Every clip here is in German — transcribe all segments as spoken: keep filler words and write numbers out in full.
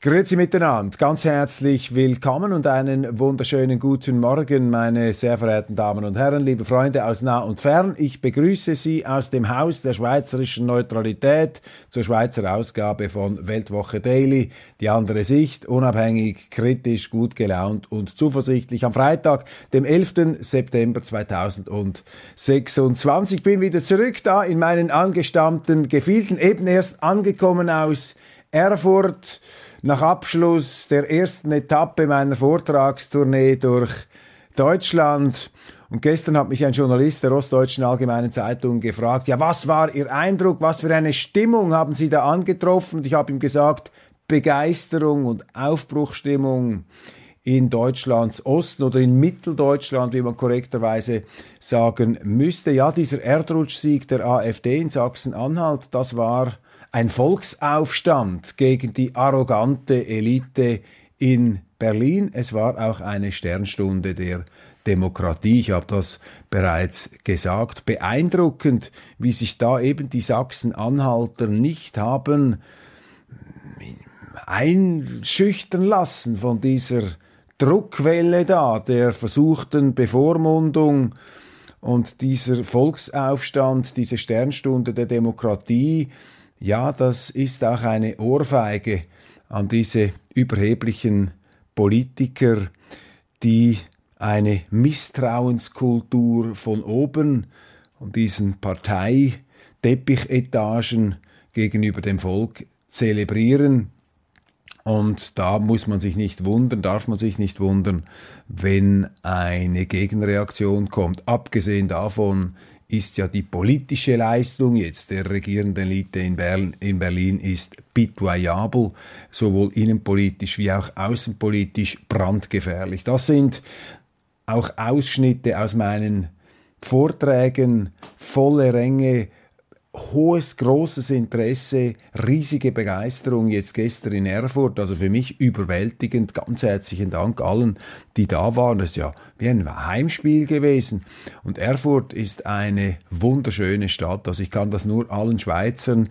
Grüezi miteinander, ganz herzlich willkommen und einen wunderschönen guten Morgen, meine sehr verehrten Damen und Herren, liebe Freunde aus nah und fern. Ich begrüße Sie aus dem Haus der schweizerischen Neutralität zur Schweizer Ausgabe von Weltwoche Daily. Die andere Sicht, unabhängig, kritisch, gut gelaunt und zuversichtlich am Freitag, dem elften September zweitausendsechsundzwanzig. Ich bin wieder zurück da in meinen angestammten Gefilden, eben erst angekommen aus Erfurt, nach Abschluss der ersten Etappe meiner Vortragstournee durch Deutschland. Und gestern hat mich ein Journalist der Ostdeutschen Allgemeinen Zeitung gefragt, ja, was war Ihr Eindruck, was für eine Stimmung haben Sie da angetroffen? Und ich habe ihm gesagt, Begeisterung und Aufbruchstimmung in Deutschlands Osten oder in Mitteldeutschland, wie man korrekterweise sagen müsste. Ja, dieser Erdrutschsieg der AfD in Sachsen-Anhalt, das war ein Volksaufstand gegen die arrogante Elite in Berlin. Es war auch eine Sternstunde der Demokratie. Ich habe das bereits gesagt. Beeindruckend, wie sich da eben die Sachsen-Anhalter nicht haben einschüchtern lassen von dieser Druckwelle da, der versuchten Bevormundung und dieser Volksaufstand, diese Sternstunde der Demokratie. Ja, das ist auch eine Ohrfeige an diese überheblichen Politiker, die eine Misstrauenskultur von oben und diesen Parteiteppichetagen gegenüber dem Volk zelebrieren. Und da muss man sich nicht wundern, darf man sich nicht wundern, wenn eine Gegenreaktion kommt. Abgesehen davon ist ja die politische Leistung jetzt der regierenden Elite in Berlin, in Berlin ist pitoyabel, sowohl innenpolitisch wie auch außenpolitisch brandgefährlich. Das sind auch Ausschnitte aus meinen Vorträgen, volle Ränge, hohes, großes Interesse, riesige Begeisterung jetzt gestern in Erfurt, also für mich überwältigend. Ganz herzlichen Dank allen, die da waren. Das ist ja wie ein Heimspiel gewesen. Und Erfurt ist eine wunderschöne Stadt. Also ich kann das nur allen Schweizern,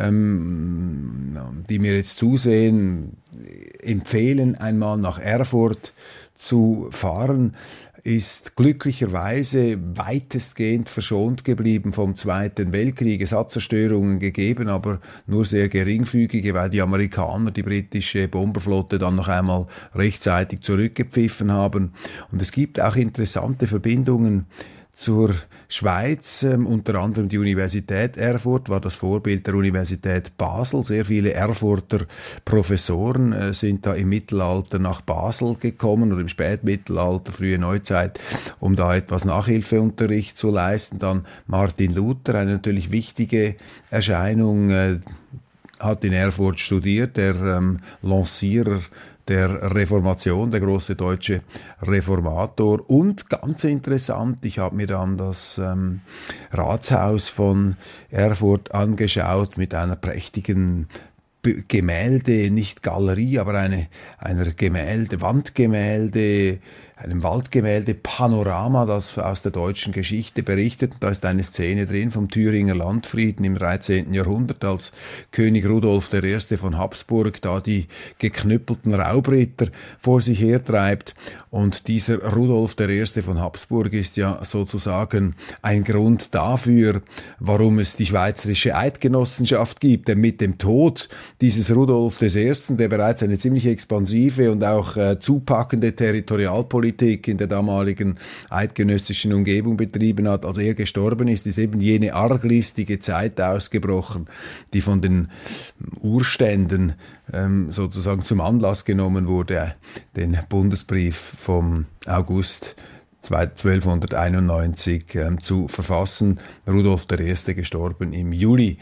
ähm, die mir jetzt zusehen, empfehlen, einmal nach Erfurt zu fahren. Ist glücklicherweise weitestgehend verschont geblieben vom Zweiten Weltkrieg. Es hat Zerstörungen gegeben, aber nur sehr geringfügige, weil die Amerikaner die britische Bomberflotte dann noch einmal rechtzeitig zurückgepfiffen haben. Und es gibt auch interessante Verbindungen zur Schweiz, ähm, unter anderem die Universität Erfurt war das Vorbild der Universität Basel. Sehr viele Erfurter Professoren äh, sind da im Mittelalter nach Basel gekommen oder im Spätmittelalter, frühe Neuzeit, um da etwas Nachhilfeunterricht zu leisten. Dann Martin Luther, eine natürlich wichtige Erscheinung, äh, hat in Erfurt studiert, der ähm, Lancierer der Reformation, der große deutsche Reformator. Und ganz interessant, ich habe mir dann das ähm, Ratshaus von Erfurt angeschaut mit einer prächtigen B- Gemälde, nicht Galerie, aber eine einer Gemälde, Wandgemälde, einem Waldgemälde Panorama, das aus der deutschen Geschichte berichtet. Da ist eine Szene drin vom Thüringer Landfrieden im dreizehnten Jahrhundert, als König Rudolf der Erste von Habsburg da die geknüppelten Raubritter vor sich hertreibt. Und dieser Rudolf der Erste von Habsburg ist ja sozusagen ein Grund dafür, warum es die Schweizerische Eidgenossenschaft gibt. Denn mit dem Tod dieses Rudolf des Ersten, der bereits eine ziemlich expansive und auch äh, zupackende Territorialpolitik in der damaligen eidgenössischen Umgebung betrieben hat, als er gestorben ist, ist eben jene arglistige Zeit ausgebrochen, die von den Urständen ähm, sozusagen zum Anlass genommen wurde, den Bundesbrief vom August zwölfhunderteinundneunzig ähm, zu verfassen. Rudolf der Erste gestorben im Juli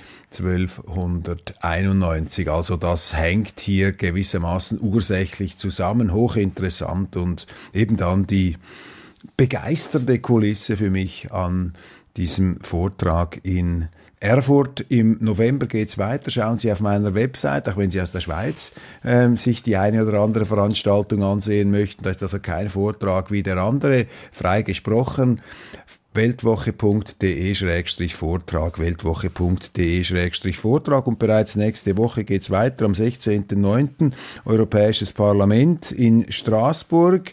zwölfhunderteinundneunzig. Also das hängt hier gewissermaßen ursächlich zusammen, hochinteressant und eben dann die begeisternde Kulisse für mich an diesem Vortrag in Erfurt. Im November geht's weiter. Schauen Sie auf meiner Website, auch wenn Sie aus der Schweiz ähm, sich die eine oder andere Veranstaltung ansehen möchten. Da ist also kein Vortrag wie der andere, frei gesprochen. weltwoche punkt de Schrägstrich Vortrag, weltwoche punkt de Schrägstrich Vortrag. Und bereits nächste Woche geht's weiter, am sechzehnten neunten Europäisches Parlament in Straßburg.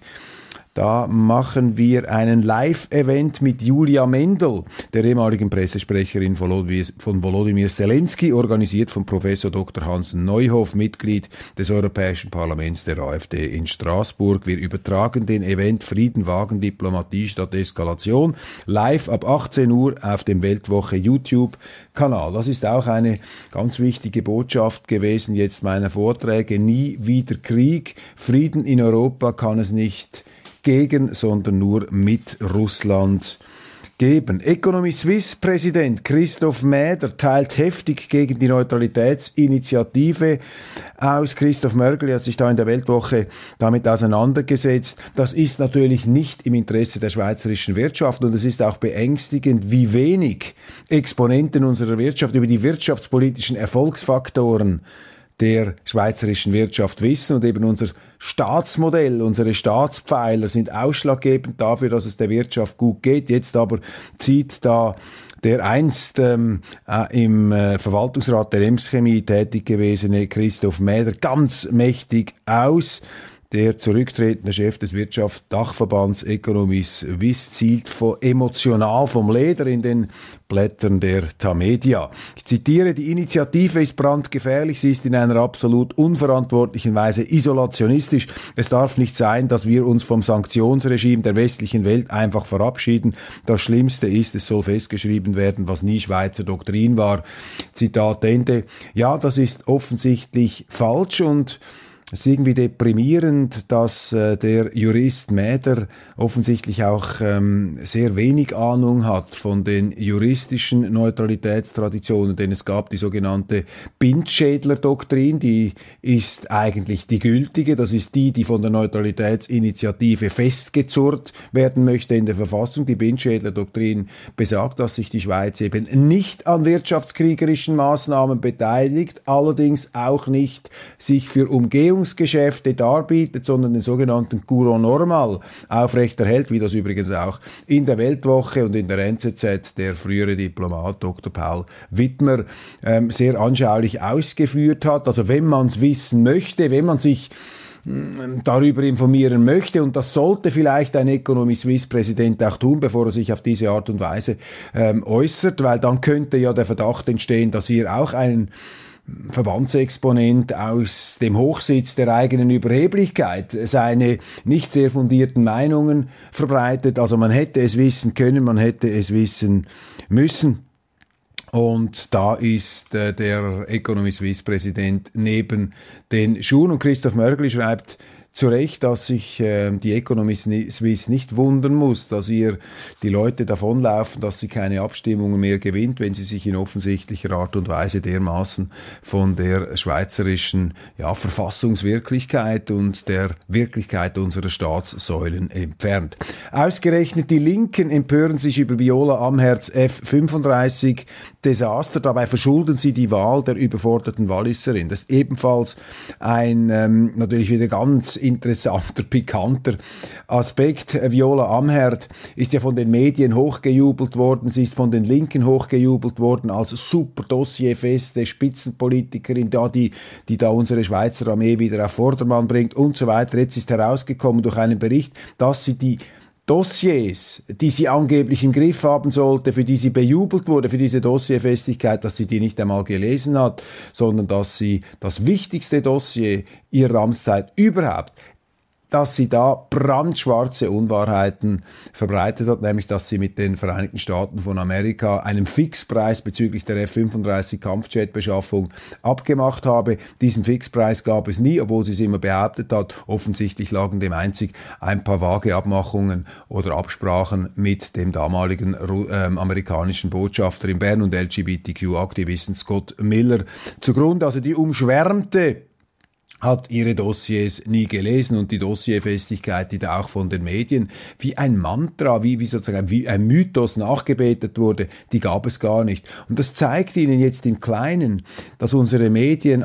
Da machen wir einen Live-Event mit Julia Mendel, der ehemaligen Pressesprecherin von Volodymyr Zelensky, organisiert von Professor Doktor Hans Neuhoff, Mitglied des Europäischen Parlaments der AfD in Straßburg. Wir übertragen den Event Frieden wagen, Diplomatie statt Eskalation live ab achtzehn Uhr auf dem Weltwoche YouTube-Kanal. Das ist auch eine ganz wichtige Botschaft gewesen jetzt meiner Vorträge. Nie wieder Krieg. Frieden in Europa kann es nicht gegen, sondern nur mit Russland geben. Economy Suisse Präsident Christoph Mäder teilt heftig gegen die Neutralitätsinitiative aus. Christoph Mörgeli hat sich da in der Weltwoche damit auseinandergesetzt. Das ist natürlich nicht im Interesse der schweizerischen Wirtschaft und es ist auch beängstigend, wie wenig Exponenten unserer Wirtschaft über die wirtschaftspolitischen Erfolgsfaktoren der schweizerischen Wirtschaft wissen, und eben unser Staatsmodell, unsere Staatspfeiler sind ausschlaggebend dafür, dass es der Wirtschaft gut geht. Jetzt aber zieht da der einst ähm, äh, im äh, Verwaltungsrat der Ems Chemie tätig gewesene Christoph Mäder ganz mächtig aus. Der zurücktretende Chef des Wirtschaftsdachverbands Economy Suisse zielt von, emotional vom Leder in den Blättern der Tamedia. Ich zitiere: Die Initiative ist brandgefährlich, sie ist in einer absolut unverantwortlichen Weise isolationistisch. Es darf nicht sein, dass wir uns vom Sanktionsregime der westlichen Welt einfach verabschieden. Das Schlimmste ist, es soll festgeschrieben werden, was nie Schweizer Doktrin war. Zitat Ende. Ja, das ist offensichtlich falsch, und es ist irgendwie deprimierend, dass äh, der Jurist Mäder offensichtlich auch ähm, sehr wenig Ahnung hat von den juristischen Neutralitätstraditionen, denn es gab die sogenannte Bindschädler-Doktrin, die ist eigentlich die gültige, das ist die, die von der Neutralitätsinitiative festgezurrt werden möchte in der Verfassung. Die Bindschädler-Doktrin besagt, dass sich die Schweiz eben nicht an wirtschaftskriegerischen Maßnahmen beteiligt, allerdings auch nicht sich für Umgehung Geschäfte darbietet, sondern den sogenannten Courant normal aufrechterhält, wie das übrigens auch in der Weltwoche und in der N Z Z der frühere Diplomat Doktor Paul Wittmer ähm, sehr anschaulich ausgeführt hat. Also wenn man es wissen möchte, wenn man sich darüber informieren möchte, und das sollte vielleicht ein Economy Suisse Präsident auch tun, bevor er sich auf diese Art und Weise ähm, äußert, weil dann könnte ja der Verdacht entstehen, dass hier auch ein Verbandsexponent aus dem Hochsitz der eigenen Überheblichkeit seine nicht sehr fundierten Meinungen verbreitet. Also man hätte es wissen können, man hätte es wissen müssen. Und da ist äh, der Economy Suisse Präsident neben den Schuhen. Und Christoph Mörgeli schreibt zu Recht, dass sich äh, die Economy Suisse nicht wundern muss, dass ihr die Leute davonlaufen, dass sie keine Abstimmungen mehr gewinnt, wenn sie sich in offensichtlicher Art und Weise dermaßen von der schweizerischen ja, Verfassungswirklichkeit und der Wirklichkeit unserer Staatssäulen entfernt. Ausgerechnet die Linken empören sich über Viola Amherts F fünfunddreißig Desaster. Dabei verschulden sie die Wahl der überforderten Walliserin. Das ist ebenfalls ein ähm, natürlich wieder ganz interessanter, pikanter Aspekt. Viola Amherd ist ja von den Medien hochgejubelt worden, sie ist von den Linken hochgejubelt worden als super dossierfeste Spitzenpolitikerin, da die, die da unsere Schweizer Armee wieder auf Vordermann bringt und so weiter. Jetzt ist herausgekommen durch einen Bericht, dass sie die Dossiers, die sie angeblich im Griff haben sollte, für die sie bejubelt wurde, für diese Dossierfestigkeit, dass sie die nicht einmal gelesen hat, sondern dass sie das wichtigste Dossier ihrer Amtszeit überhaupt, dass sie da brandschwarze Unwahrheiten verbreitet hat, nämlich dass sie mit den Vereinigten Staaten von Amerika einen Fixpreis bezüglich der F fünfunddreißig Kampfjetbeschaffung abgemacht habe. Diesen Fixpreis gab es nie, obwohl sie es immer behauptet hat. Offensichtlich lagen dem einzig ein paar vage Abmachungen oder Absprachen mit dem damaligen äh, amerikanischen Botschafter in Bern und L G B T Q-Aktivisten Scott Miller zugrunde. Also die umschwärmte hat ihre Dossiers nie gelesen, und die Dossierfestigkeit, die da auch von den Medien wie ein Mantra, wie, wie sozusagen wie ein Mythos nachgebetet wurde, die gab es gar nicht. Und das zeigt Ihnen jetzt im Kleinen, dass unsere Medien also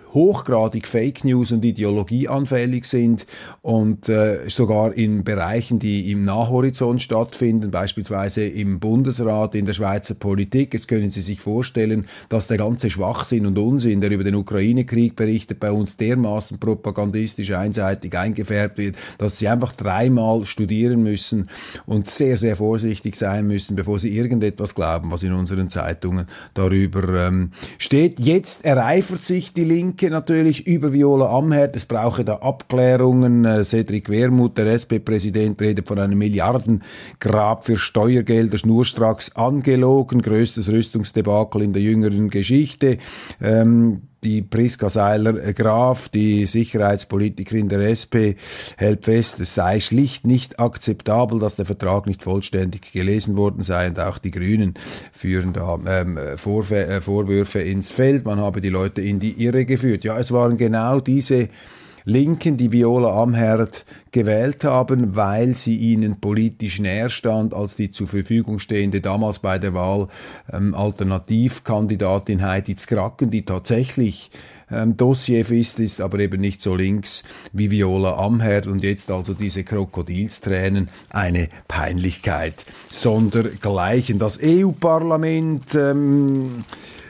hochgradig Fake News und ideologieanfällig sind und äh, sogar in Bereichen, die im Nahhorizont stattfinden, beispielsweise im Bundesrat, in der Schweizer Politik. Jetzt können Sie sich vorstellen, dass der ganze Schwachsinn und Unsinn, der über den Ukraine-Krieg berichtet, bei uns dermaßen propagandistisch einseitig eingefärbt wird, dass Sie einfach dreimal studieren müssen und sehr, sehr vorsichtig sein müssen, bevor Sie irgendetwas glauben, was in unseren Zeitungen darüber ähm, steht. Jetzt ereifert sich die Linke natürlich über Viola Amherd. Es brauche da Abklärungen. Äh, Cedric Wermuth, der S P-Präsident, redet von einem Milliardengrab für Steuergelder, schnurstracks angelogen. Größtes Rüstungsdebakel in der jüngeren Geschichte. Ähm, Die Priska Seiler-Graf, die Sicherheitspolitikerin der S P, hält fest, es sei schlicht nicht akzeptabel, dass der Vertrag nicht vollständig gelesen worden sei, und auch die Grünen führen da ähm, Vorwür- äh, Vorwürfe ins Feld, man habe die Leute in die Irre geführt. Ja, es waren genau diese Linken, die Viola Amherd gewählt haben, weil sie ihnen politisch näher stand als die zur Verfügung stehende, damals bei der Wahl, ähm, Alternativkandidatin Heidi Zkracken, die tatsächlich ähm, Dossierfist ist, aber eben nicht so links wie Viola Amherd, und jetzt also diese Krokodilstränen, eine Peinlichkeit sondergleichen. Das E U-Parlament ähm,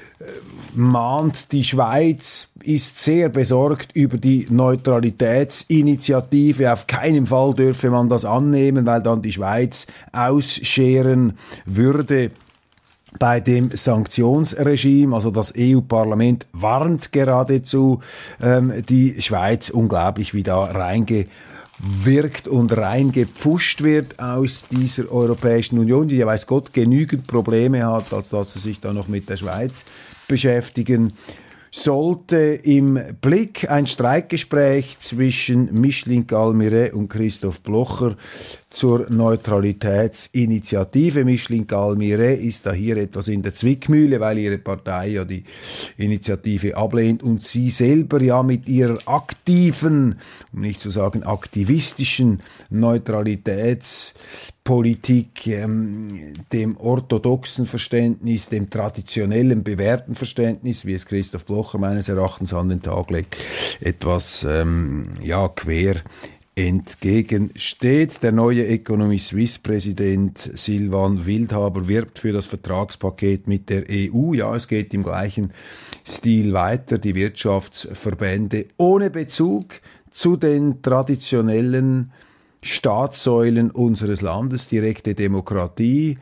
mahnt, die Schweiz ist sehr besorgt über die Neutralitätsinitiative. Auf keinen Fall dürfe man das annehmen, weil dann die Schweiz ausscheren würde bei dem Sanktionsregime. Also das E U-Parlament warnt geradezu ähm, die Schweiz, unglaublich, wie da reingewirkt und reingepfuscht wird aus dieser Europäischen Union, die ja weiß Gott genügend Probleme hat, als dass sie sich da noch mit der Schweiz beschäftigen sollte. Im Blick ein Streikgespräch zwischen Micheline Galmire und Christoph Blocher zur Neutralitätsinitiative. Micheline Galmire ist da hier etwas in der Zwickmühle, weil ihre Partei ja die Initiative ablehnt und sie selber ja mit ihrer aktiven, um nicht zu sagen aktivistischen Neutralitätspolitik, ähm, dem orthodoxen Verständnis, dem traditionellen, bewährten Verständnis, wie es Christoph Blocher meines Erachtens an den Tag legt, etwas ähm, ja quer entgegensteht. Der neue Economy Suisse-Präsident Silvan Wildhaber wirbt für das Vertragspaket mit der E U. Ja, es geht im gleichen Stil weiter. Die Wirtschaftsverbände ohne Bezug zu den traditionellen Staatssäulen unseres Landes, direkte Demokratie,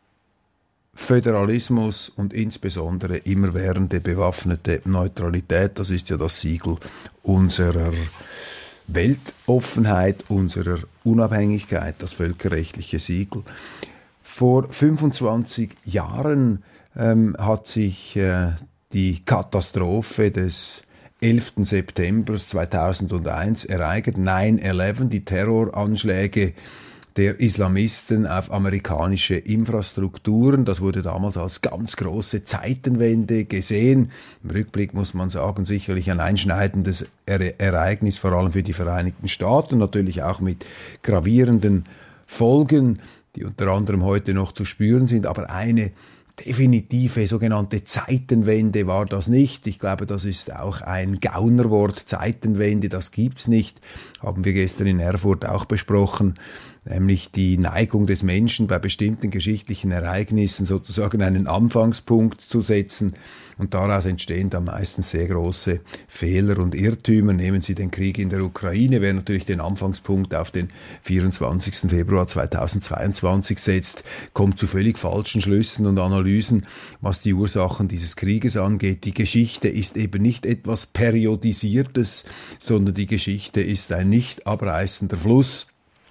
Föderalismus und insbesondere immerwährende bewaffnete Neutralität. Das ist ja das Siegel unserer Weltoffenheit, unserer Unabhängigkeit, das völkerrechtliche Siegel. Vor fünfundzwanzig Jahren ähm, hat sich äh, die Katastrophe des elften September zweitausendeins ereignet, nine eleven, die Terroranschläge der Islamisten auf amerikanische Infrastrukturen. Das wurde damals als ganz große Zeitenwende gesehen. Im Rückblick muss man sagen, sicherlich ein einschneidendes Ereignis, vor allem für die Vereinigten Staaten, natürlich auch mit gravierenden Folgen, die unter anderem heute noch zu spüren sind, aber eine definitive sogenannte Zeitenwende war das nicht. Ich glaube, das ist auch ein Gaunerwort. Zeitenwende, das gibt's nicht. Haben wir gestern in Erfurt auch besprochen. Nämlich die Neigung des Menschen bei bestimmten geschichtlichen Ereignissen sozusagen einen Anfangspunkt zu setzen, und daraus entstehen dann meistens sehr große Fehler und Irrtümer. Nehmen Sie den Krieg in der Ukraine, wer natürlich den Anfangspunkt auf den vierundzwanzigsten Februar zweitausendzweiundzwanzig setzt, kommt zu völlig falschen Schlüssen und Analysen, was die Ursachen dieses Krieges angeht. Die Geschichte ist eben nicht etwas Periodisiertes, sondern die Geschichte ist ein nicht abreißender Fluss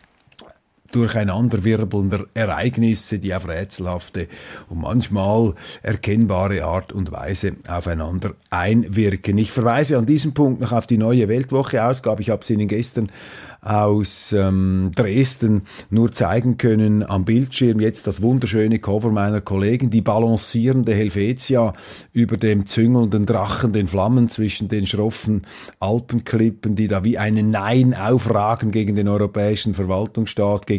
durcheinanderwirbelnder Ereignisse, die auf rätselhafte und manchmal erkennbare Art und Weise aufeinander einwirken. Ich verweise an diesem Punkt noch auf die neue Weltwoche-Ausgabe. Ich habe es Ihnen gestern aus ähm, Dresden nur zeigen können am Bildschirm. Jetzt das wunderschöne Cover meiner Kollegen, die balancierende Helvetia über dem züngelnden Drachen, den Flammen zwischen den schroffen Alpenklippen, die da wie ein Nein aufragen gegen den europäischen Verwaltungsstaat, gegen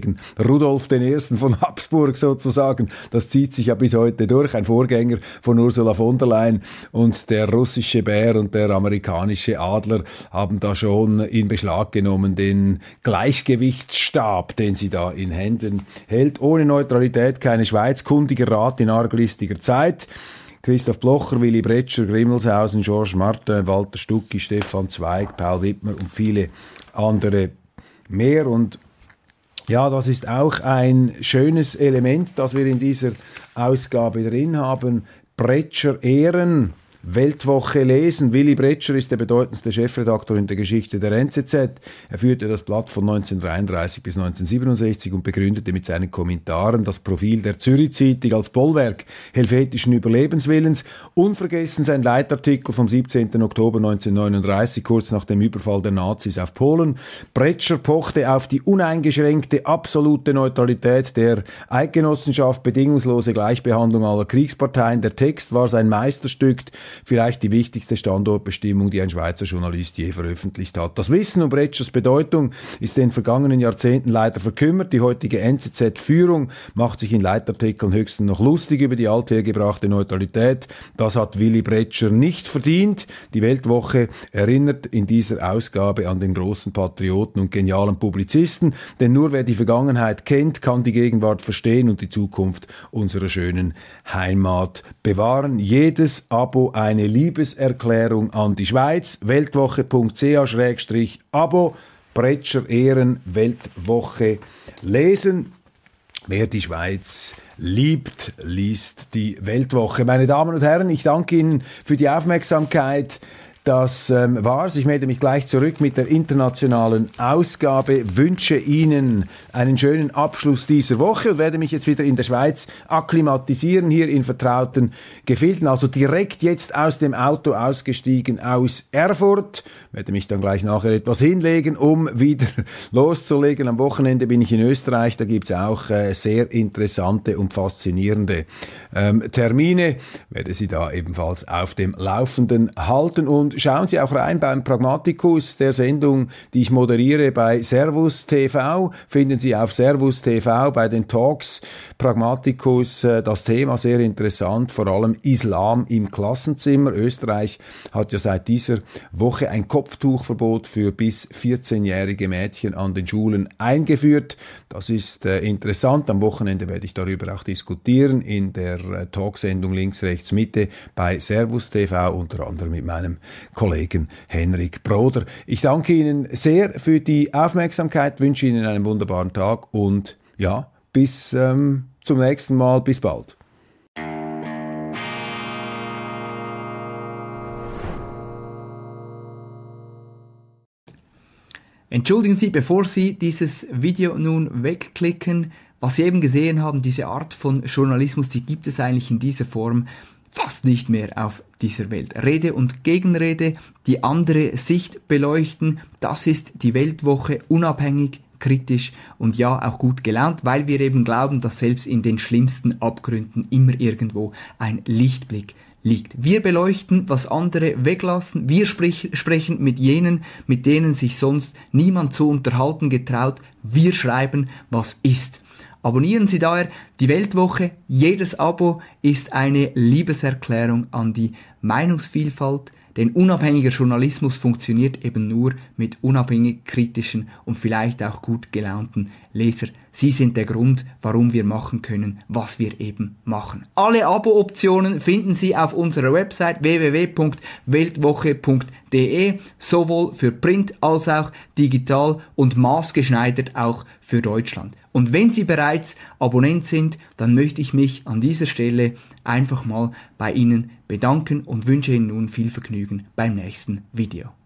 gegen Rudolf der Erste von Habsburg sozusagen. Das zieht sich ja bis heute durch. Ein Vorgänger von Ursula von der Leyen und der russische Bär und der amerikanische Adler haben da schon in Beschlag genommen den Gleichgewichtsstab, den sie da in Händen hält. Ohne Neutralität keine Schweiz. Kundiger Rat in arglistiger Zeit. Christoph Blocher, Willy Bretscher, Grimmelshausen, Georges Martin, Walter Stucki, Stefan Zweig, Paul Wittmer und viele andere mehr. Und ja, das ist auch ein schönes Element, das wir in dieser Ausgabe drin haben. Bretscher Ehren. Weltwoche lesen. Willy Bretscher ist der bedeutendste Chefredakteur in der Geschichte der N Z Z. Er führte das Blatt von neunzehnhundertdreiunddreißig bis neunzehnhundertsiebenundsechzig und begründete mit seinen Kommentaren das Profil der Zürich-Zeitung als Bollwerk helvetischen Überlebenswillens. Unvergessen sein Leitartikel vom siebzehnten Oktober neunzehnhundertneununddreißig, kurz nach dem Überfall der Nazis auf Polen. Bretscher pochte auf die uneingeschränkte, absolute Neutralität der Eidgenossenschaft, bedingungslose Gleichbehandlung aller Kriegsparteien. Der Text war sein Meisterstück, vielleicht die wichtigste Standortbestimmung, die ein Schweizer Journalist je veröffentlicht hat. Das Wissen um Bretschers Bedeutung ist in den vergangenen Jahrzehnten leider verkümmert. Die heutige N Z Z-Führung macht sich in Leitartikeln höchstens noch lustig über die althergebrachte Neutralität. Das hat Willy Bretscher nicht verdient. Die Weltwoche erinnert in dieser Ausgabe an den großen Patrioten und genialen Publizisten, denn nur wer die Vergangenheit kennt, kann die Gegenwart verstehen und die Zukunft unserer schönen Heimat bewahren. Jedes Abo eine Liebeserklärung an die Schweiz. Weltwoche.ch-Abo. Bretscher Ehren Weltwoche lesen. Wer die Schweiz liebt, liest die Weltwoche. Meine Damen und Herren, ich danke Ihnen für die Aufmerksamkeit. Das ähm, war's. Ich melde mich gleich zurück mit der internationalen Ausgabe. Wünsche Ihnen einen schönen Abschluss dieser Woche und werde mich jetzt wieder in der Schweiz akklimatisieren, hier in vertrauten Gefilden. Also direkt jetzt aus dem Auto ausgestiegen aus Erfurt. Werde mich dann gleich nachher etwas hinlegen, um wieder loszulegen. Am Wochenende bin ich in Österreich. Da gibt's auch äh, sehr interessante und faszinierende ähm, Termine. Werde Sie da ebenfalls auf dem Laufenden halten. Und schauen Sie auch rein beim Pragmaticus, der Sendung, die ich moderiere bei Servus T V. Finden Sie auf Servus T V bei den Talks Pragmaticus das Thema sehr interessant, vor allem Islam im Klassenzimmer. Österreich hat ja seit dieser Woche ein Kopftuchverbot für bis vierzehnjährige Mädchen an den Schulen eingeführt. Das ist äh, interessant. Am Wochenende werde ich darüber auch diskutieren in der äh, Talksendung Links, Rechts, Mitte bei Servus T V, unter anderem mit meinem Kollegen Henrik Broder. Ich danke Ihnen sehr für die Aufmerksamkeit, wünsche Ihnen einen wunderbaren Tag und ja, bis ähm, zum nächsten Mal. Bis bald. Entschuldigen Sie, bevor Sie dieses Video nun wegklicken, was Sie eben gesehen haben, diese Art von Journalismus, die gibt es eigentlich in dieser Form fast nicht mehr auf dieser Welt. Rede und Gegenrede, die andere Sicht beleuchten, das ist die Weltwoche, unabhängig, kritisch und ja auch gut gelaunt, weil wir eben glauben, dass selbst in den schlimmsten Abgründen immer irgendwo ein Lichtblick liegt. Wir beleuchten, was andere weglassen, wir sprich, sprechen mit jenen, mit denen sich sonst niemand zu unterhalten getraut, wir schreiben, was ist. Abonnieren Sie daher die Weltwoche. Jedes Abo ist eine Liebeserklärung an die Meinungsvielfalt, denn unabhängiger Journalismus funktioniert eben nur mit unabhängig kritischen und vielleicht auch gut gelaunten Leser. Sie sind der Grund, warum wir machen können, was wir eben machen. Alle Abo-Optionen finden Sie auf unserer Website w w w punkt weltwoche punkt d e, sowohl für Print als auch digital und maßgeschneidert auch für Deutschland. Und wenn Sie bereits Abonnent sind, dann möchte ich mich an dieser Stelle einfach mal bei Ihnen bedanken und wünsche Ihnen nun viel Vergnügen beim nächsten Video.